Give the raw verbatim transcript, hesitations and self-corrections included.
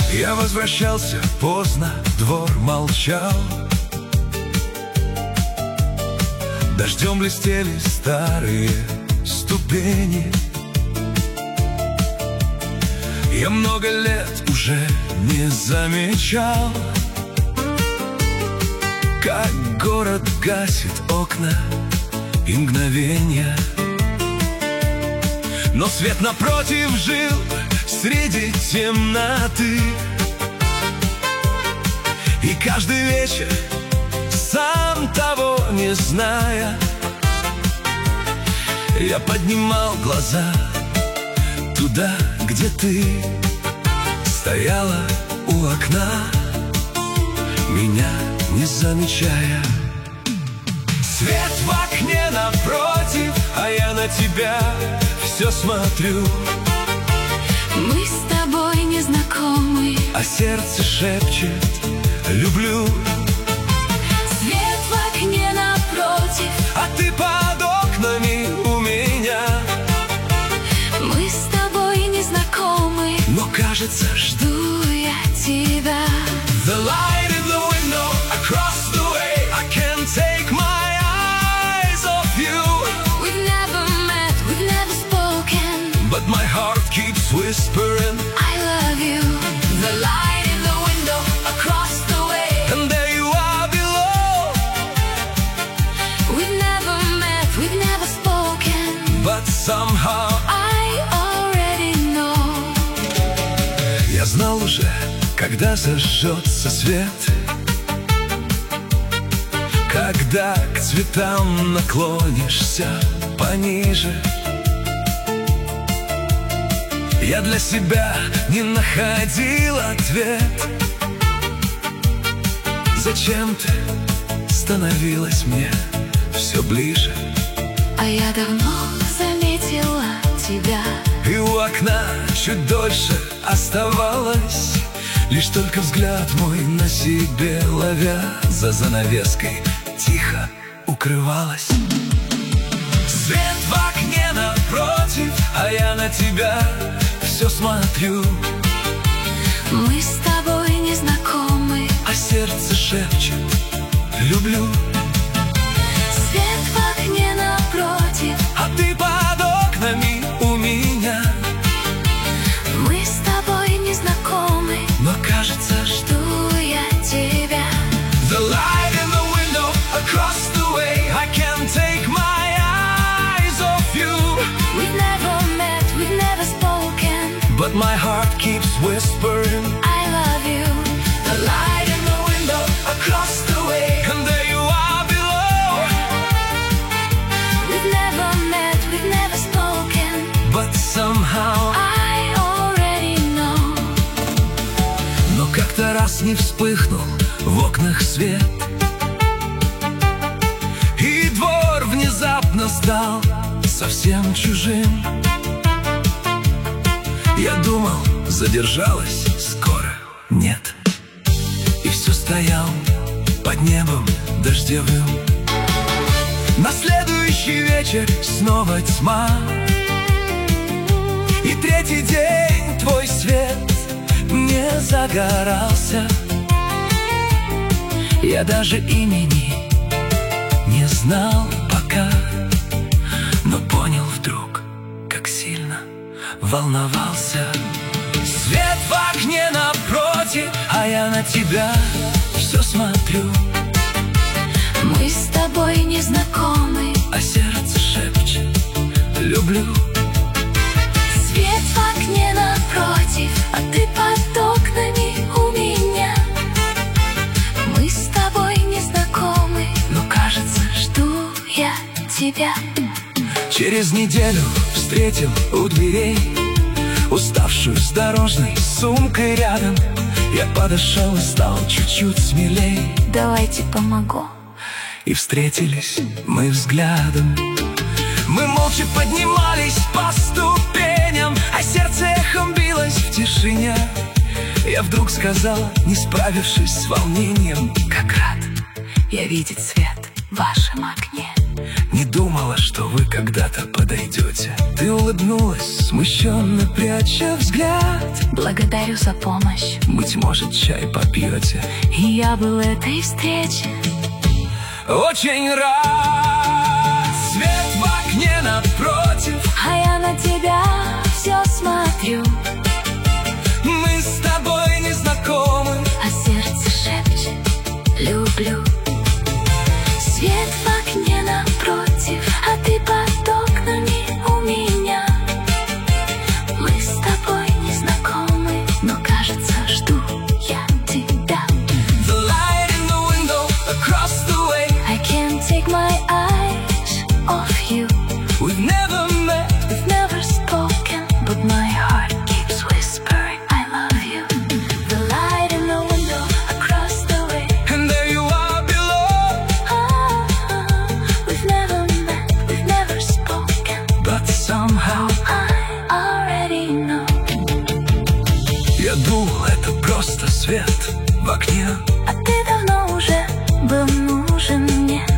Я возвращался поздно, двор молчал. Дождем блестели старые ступени. Я много лет уже не замечал, как город гасит окна и мгновенья. Но свет напротив жил среди темноты, и каждый вечер, сам того не зная, я поднимал глаза туда, где ты стояла у окна, меня не замечая. Свет в окне напротив, а я на тебя все смотрю. Мы с тобой не знакомы, а сердце шепчет: люблю. Свет в окне напротив, а ты под окнами у меня. Мы с тобой не знакомы, но кажется, жду я тебя. The light in the window across the way, I can't take my eyes off you. We've never met, we've never spoken, but my heart keeps whispering, I love you. The light in the window across the way, and there you are below. We've never met, we've never spoken, but somehow I already know. Я знал уже, когда зажжется свет, когда к цветам наклонишься пониже. Я для себя не находил ответ. Зачем ты становилась мне все ближе? А я давно заметила тебя, и у окна чуть дольше оставалось, лишь только взгляд мой на себе ловя, за занавеской тихо укрывалась. Свет в окне напротив, а я на тебя все смотрю. Мы с тобой не знакомы, а сердце шепчет: люблю. Свет в окне напротив, а ты под окнами у меня. Мы с тобой не знакомы, но кажется, жду я тебя. The light in the window across the way, I can't take my eyes off you. We've never met, we've never spoken, but my heart keeps whispering, I love you. The light in the window across the way, and there you are below. We've never met, we've never spoken, but somehow I already know. Но как-то раз не вспыхнул в окнах свет, и двор внезапно стал совсем чужим. Я думал, задержалась, скоро нет. И все стоял под небом дождевым. На следующий вечер снова тьма, и третий день твой свет не загорался. Я даже имени не знал пока, но понял вдруг, как сильно волновался. Свет в окне напротив, а я на тебя все смотрю. Мы с тобой не знакомы, а сердце шепчет: люблю. Свет в окне напротив, а ты под окнами у меня. Мы с тобой не знакомы, но кажется, жду я тебя. Через неделю встретил у дверей уставшую с дорожной сумкой рядом. Я подошел и стал чуть-чуть смелей. Давайте помогу. И встретились мы взглядом. Мы молча поднимались по ступеням, а сердце эхом билось в тишине. Я вдруг сказал, не справившись с волнением: как рад я видеть свет в вашем окне. Не думала, что вы когда-то подойдете. Ты улыбнулась, смущенно пряча взгляд. Благодарю за помощь. Быть может, чай попьете. И я был этой встрече. Очень рад. Свет в окне напротив, А я на тебя все смотрю. мы с тобой не знакомы. А сердце шепчет: люблю. Свет в окне напротив, а ты под окнами у меня. Мы с тобой не знакомы, но кажется, жду я тебя. The light in the window across the way. I can't take my eyes off you. We've never met, We've never spoken, but my heart keeps whispering I love you. The light in the window across the way. and there you are below. Ah, we've never met, we've never spoken. But somehow I already know. я думал, это просто свет в окне. А ты давно уже был нужен мне.